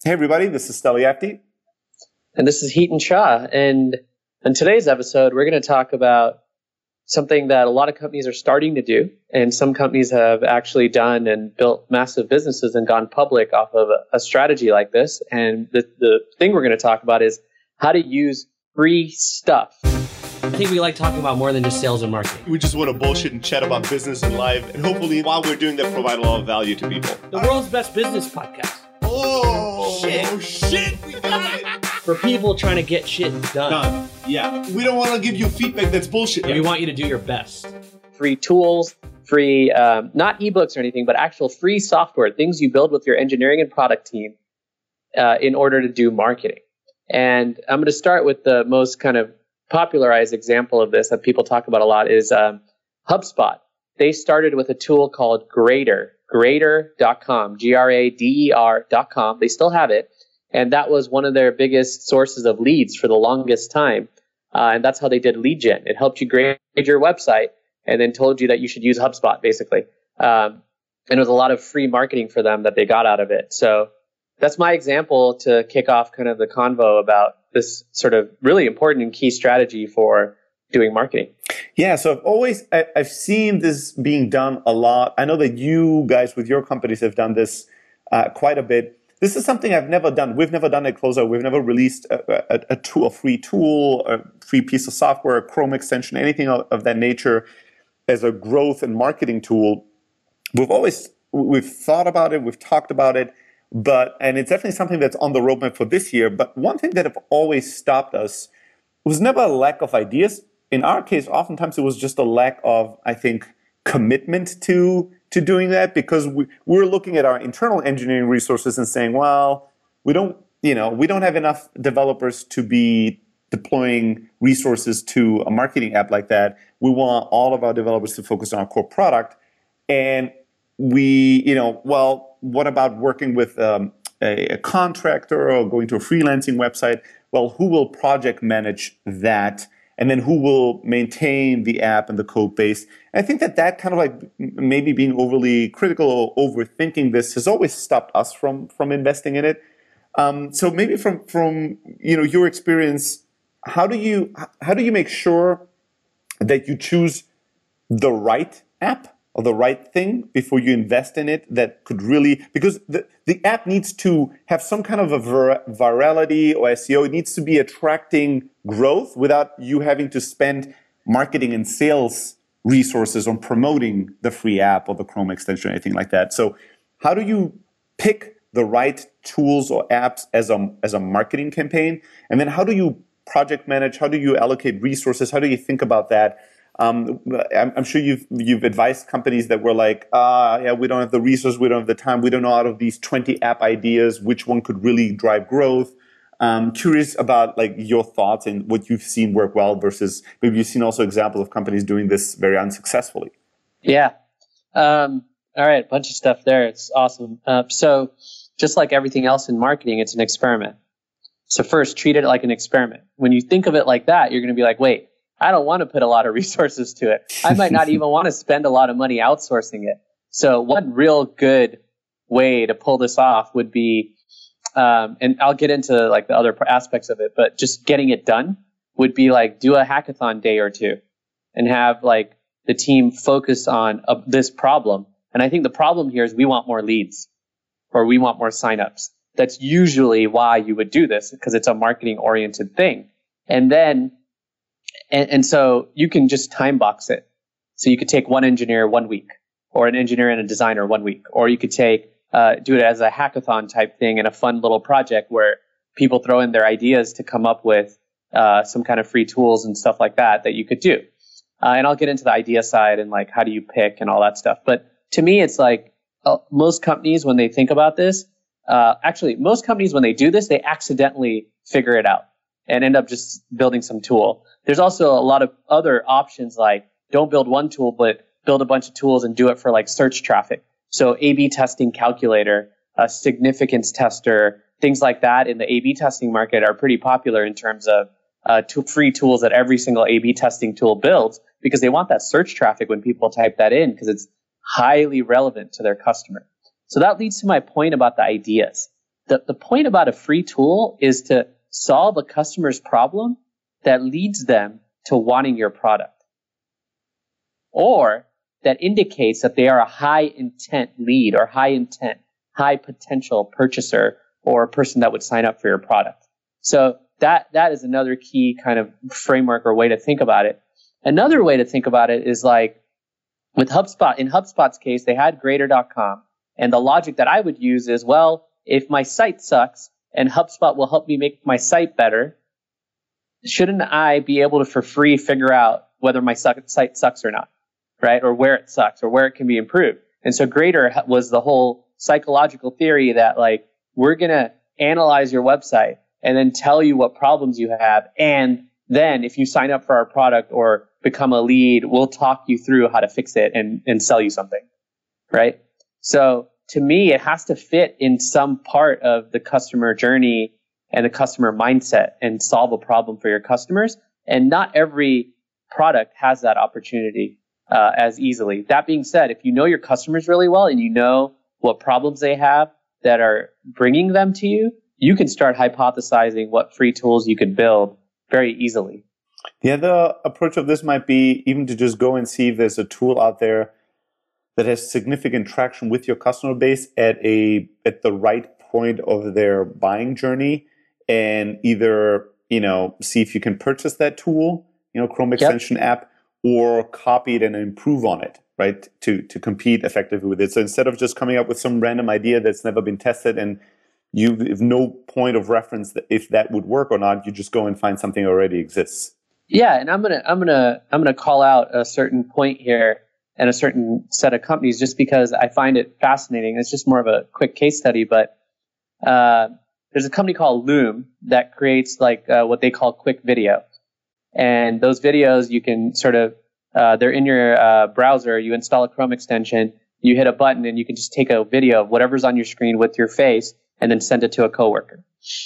Hey, everybody, this is Steliapti. And this is Heaton Shah. And in today's episode, we're going to talk about something that a lot of companies are starting to do. And some companies have actually done and built massive businesses and gone public off of a strategy like this. And the thing we're going to talk about is how to use free stuff. I think we like talking about more than just sales and marketing. We just want to bullshit and chat about business and life. And hopefully, while we're doing that, provide a lot of value to people. The world's best business podcast. Oh, shit. We got it. For people trying to get shit done. Yeah. We don't want to give you feedback that's bullshit. Yeah, we want you to do your best. Free tools, free, not ebooks or anything, but actual free software, things you build with your engineering and product team in order to do marketing. And I'm going to start with the most kind of popularized example of this that people talk about a lot is HubSpot. They started with a tool called Grader, Grader.com, Grader.com. They still have it. And that was one of their biggest sources of leads for the longest time. And that's how they did lead gen. It helped you grade your website and then told you that you should use HubSpot, basically. And it was a lot of free marketing for them that they got out of it. So that's my example to kick off kind of the convo about this sort of really important and key strategy for doing marketing. Yeah, so I've seen this being done a lot. I know that you guys with your companies have done this quite a bit. This is something I've never done. We've never done at Closer. We've never released a free tool, a free piece of software, a Chrome extension, anything of that nature as a growth and marketing tool. We've thought about it, we've talked about it, and it's definitely something that's on the roadmap for this year. But one thing that have always stopped us was never a lack of ideas. In our case, oftentimes it was just a lack of, I think, commitment to doing that, because we're looking at our internal engineering resources and saying, well, we don't have enough developers to be deploying resources to a marketing app like that. We want all of our developers to focus on our core product. And what about working with a contractor or going to a freelancing website? Well, who will project manage that? And then who will maintain the app and the code base? And I think that kind of like maybe being overly critical or overthinking this has always stopped us from investing in it. So maybe from your experience, how do you make sure that you choose the right app or the right thing before you invest in it that could really, because the app needs to have some kind of a virality or SEO. It needs to be attracting growth without you having to spend marketing and sales resources on promoting the free app or the Chrome extension or anything like that. So how do you pick the right tools or apps as a marketing campaign? And then how do you project manage? How do you allocate resources? How do you think about that? I'm sure you've advised companies that were like, we don't have the resources, we don't have the time, we don't know out of these 20 app ideas which one could really drive growth. Curious about like your thoughts and what you've seen work well versus maybe you've seen also examples of companies doing this very unsuccessfully. Yeah. All right, a bunch of stuff there. It's awesome. So just like everything else in marketing, it's an experiment. So first, treat it like an experiment. When you think of it like that, you're going to be like, wait, I don't want to put a lot of resources to it. I might not even want to spend a lot of money outsourcing it. So one real good way to pull this off would be, and I'll get into like the other aspects of it, but just getting it done would be like do a hackathon day or two and have like the team focus on this problem. And I think the problem here is we want more leads or we want more signups. That's usually why you would do this, because it's a marketing oriented thing. And then And so you can just time box it. So you could take one engineer 1 week, or an engineer and a designer 1 week, or you could do it as a hackathon type thing in a fun little project where people throw in their ideas to come up with some kind of free tools and stuff like that you could do. And I'll get into the idea side and like how do you pick and all that stuff. But to me, it's like most companies when they think about this, most companies when they do this, they accidentally figure it out and end up just building some tool. There's also a lot of other options like don't build one tool, but build a bunch of tools and do it for like search traffic. So A/B testing calculator, a significance tester, things like that in the A/B testing market are pretty popular in terms of free tools that every single A/B testing tool builds because they want that search traffic when people type that in because it's highly relevant to their customer. So that leads to my point about the ideas. the point about a free tool is to solve a customer's problem that leads them to wanting your product, or that indicates that they are a high intent lead or high potential purchaser or a person that would sign up for your product. So that is another key kind of framework or way to think about it. Another way to think about it is like with HubSpot. In HubSpot's case, they had Grader.com. And the logic that I would use is, well, if my site sucks and HubSpot will help me make my site better, shouldn't I be able to, for free, figure out whether my site sucks or not, right? Or where it sucks or where it can be improved. And so Grader was the whole psychological theory that, like, we're going to analyze your website and then tell you what problems you have. And then if you sign up for our product or become a lead, we'll talk you through how to fix it and sell you something, right? So to me, it has to fit in some part of the customer journey and the customer mindset and solve a problem for your customers. And not every product has that opportunity as easily. That being said, if you know your customers really well and you know what problems they have that are bringing them to you, you can start hypothesizing what free tools you could build very easily. The other approach of this might be even to just go and see if there's a tool out there that has significant traction with your customer base at the right point of their buying journey, and either, see if you can purchase that tool, Chrome extension app, or copy it and improve on it, right? To compete effectively with it. So instead of just coming up with some random idea that's never been tested and you have no point of reference that if that would work or not, you just go and find something that already exists. Yeah, and I'm gonna call out a certain point here and a certain set of companies just because I find it fascinating. It's just more of a quick case study, but there's a company called Loom that creates what they call quick video. And those videos you can sort of, they're in your browser, you install a Chrome extension, you hit a button and you can just take a video of whatever's on your screen with your face and then send it to a coworker.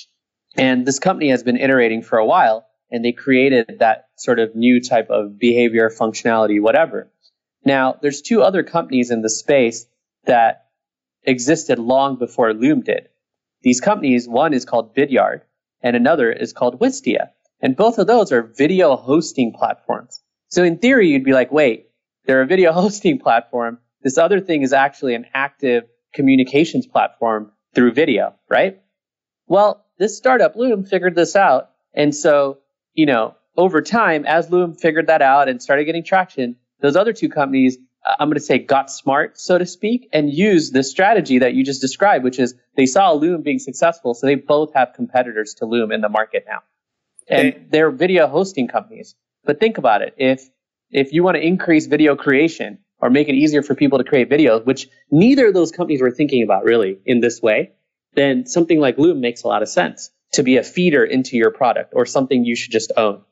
And this company has been iterating for a while, and they created that sort of new type of behavior, functionality, whatever. Now, there's two other companies in the space that existed long before Loom did. These companies, one is called Vidyard, and another is called Wistia. And both of those are video hosting platforms. So in theory, you'd be like, wait, they're a video hosting platform. This other thing is actually an active communications platform through video, right? Well, this startup, Loom, figured this out. And so, over time, as Loom figured that out and started getting traction, those other two companies, I'm going to say, got smart, so to speak, and used this strategy that you just described, which is they saw Loom being successful, so they both have competitors to Loom in the market now. And they're video hosting companies. But think about it. If you want to increase video creation or make it easier for people to create videos, which neither of those companies were thinking about really in this way, then something like Loom makes a lot of sense to be a feeder into your product or something you should just own.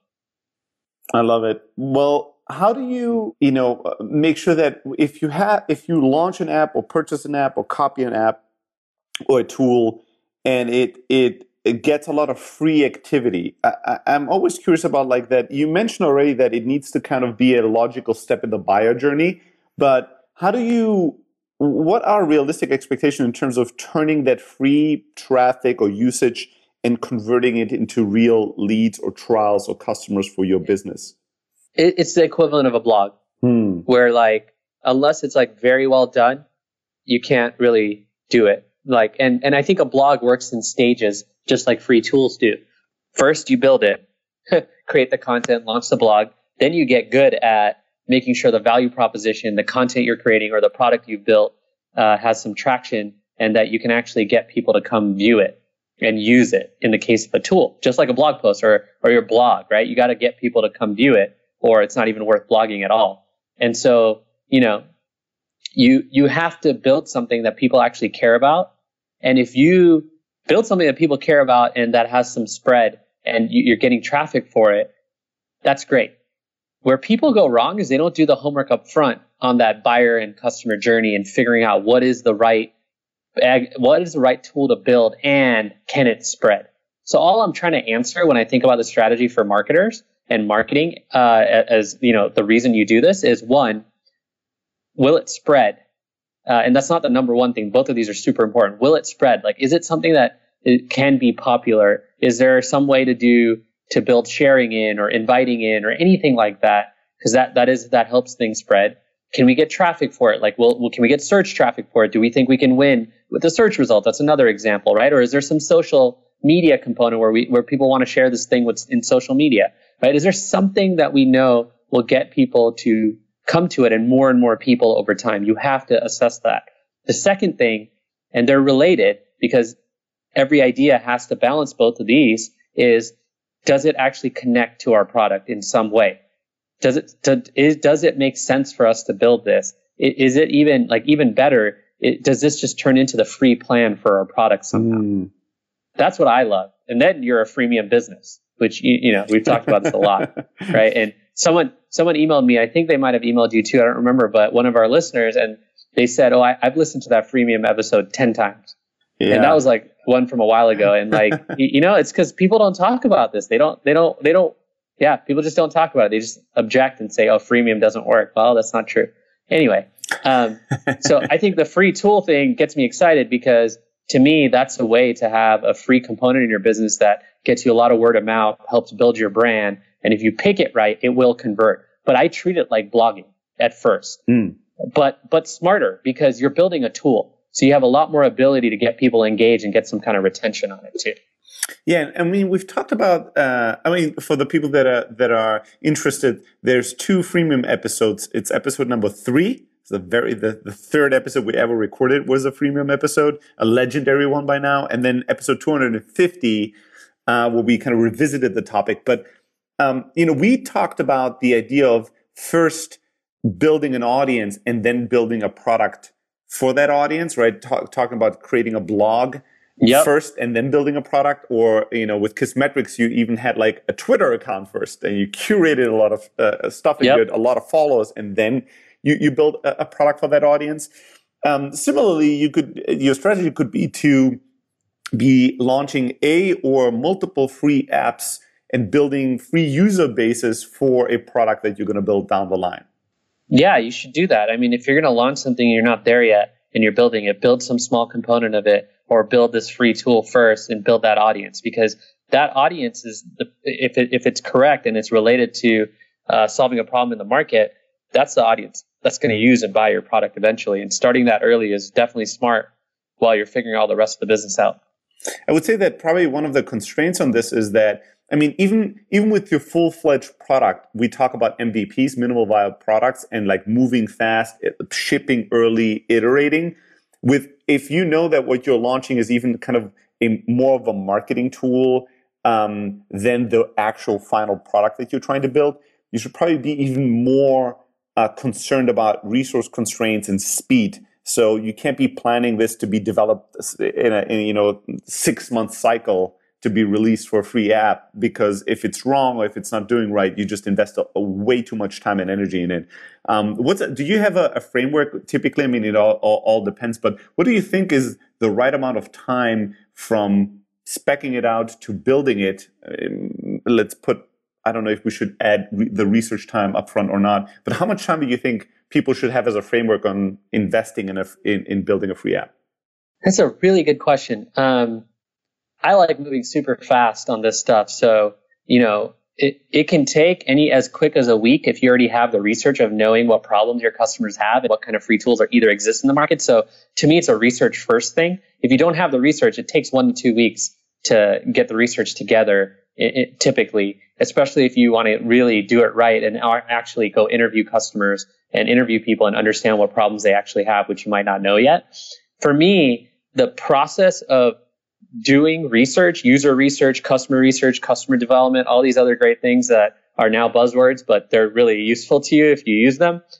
I love it. Well, how do you, make sure that if you launch an app or purchase an app or copy an app or a tool and it gets a lot of free activity? I'm always curious about that. You mentioned already that it needs to kind of be a logical step in the buyer journey, but what are realistic expectations in terms of turning that free traffic or usage and converting it into real leads or trials or customers for your business? It's the equivalent of a blog, where unless it's very well done, you can't really do it. And I think a blog works in stages, just like free tools do. First, you build it, create the content, launch the blog. Then you get good at making sure the value proposition, the content you're creating, or the product you've built has some traction, and that you can actually get people to come view it and use it in the case of a tool, just like a blog post or your blog, right? You got to get people to come view it, or it's not even worth blogging at all. And so, you have to build something that people actually care about. And if you build something that people care about and that has some spread and you're getting traffic for it, that's great. Where people go wrong is they don't do the homework up front on that buyer and customer journey and figuring out what is the right tool to build and can it spread. So all I'm trying to answer when I think about the strategy for marketers and marketing, the reason you do this is, one, will it spread? and that's not the number one thing. Both of these are super important. Will it spread? Like, is it something that it can be popular? Is there some way to build sharing in or inviting in or anything like that? Because that helps things spread. Can we get traffic for it? Like, can we get search traffic for it? Do we think we can win with the search result? That's another example, right? Or is there some social media component where people want to share this thing in social media, right? Is there something that we know will get people to come to it and more people over time? You have to assess that. The second thing, and they're related because every idea has to balance both of these, is does it actually connect to our product in some way? Does it make sense for us to build this? Is it even better? Does this just turn into the free plan for our product somehow? That's what I love. And then you're a freemium business, which, we've talked about this a lot, right? And someone emailed me, I think they might have emailed you too, I don't remember, but one of our listeners, and they said, oh, I've listened to that freemium episode 10 times. Yeah. And that was like one from a while ago. And like, it's because people don't talk about this. People just don't talk about it. They just object and say, oh, freemium doesn't work. Well, that's not true. Anyway, so I think the free tool thing gets me excited because to me, that's a way to have a free component in your business that gets you a lot of word of mouth, helps build your brand. And if you pick it right, it will convert. But I treat it like blogging at first, but smarter because you're building a tool. So you have a lot more ability to get people engaged and get some kind of retention on it too. Yeah, I mean, we've talked about. For the people that are interested, there's 2 freemium episodes. It's episode number 3. It's the third episode we ever recorded was a freemium episode, a legendary one by now, and then episode 250, where we kind of revisited the topic. But we talked about the idea of first building an audience and then building a product for that audience, right? Talking about creating a blog. Yep. First and then building a product, or with Kissmetrics, you even had like a Twitter account first, and you curated a lot of stuff, and you had a lot of followers, and then you build a product for that audience. Similarly, your strategy could be to be launching a or multiple free apps and building free user bases for a product that you're going to build down the line. Yeah, you should do that. I mean, if you're going to launch something and you're not there yet and you're building it, build some small component of it. Or build this free tool first and build that audience, because that audience is if it's correct and it's related to solving a problem in the market, that's the audience that's going to use and buy your product eventually. And starting that early is definitely smart while you're figuring all the rest of the business out. I would say that probably one of the constraints on this is that, I mean, even with your full-fledged product, we talk about MVPs, minimal viable products, and like moving fast, shipping early, iterating. If you know that what you're launching is even kind of more of a marketing tool than the actual final product that you're trying to build, you should probably be even more concerned about resource constraints and speed. So you can't be planning this to be developed in a 6-month cycle to be released for a free app, because if it's wrong or if it's not doing right, you just invest a way too much time and energy in it. Do you have a framework typically? I mean, it all depends, but what do you think is the right amount of time from speccing it out to building it? I don't know if we should add the research time upfront or not, but how much time do you think people should have as a framework on investing in building a free app? That's a really good question. I like moving super fast on this stuff. So, it can take as quick as a week if you already have the research of knowing what problems your customers have and what kind of free tools either exist in the market. So to me, it's a research first thing. If you don't have the research, it takes 1 to 2 weeks to get the research together, typically, especially if you want to really do it right and actually go interview customers and interview people and understand what problems they actually have, which you might not know yet. For me, the process of doing research, user research, customer development, all these other great things that are now buzzwords, but they're really useful to you if you use them.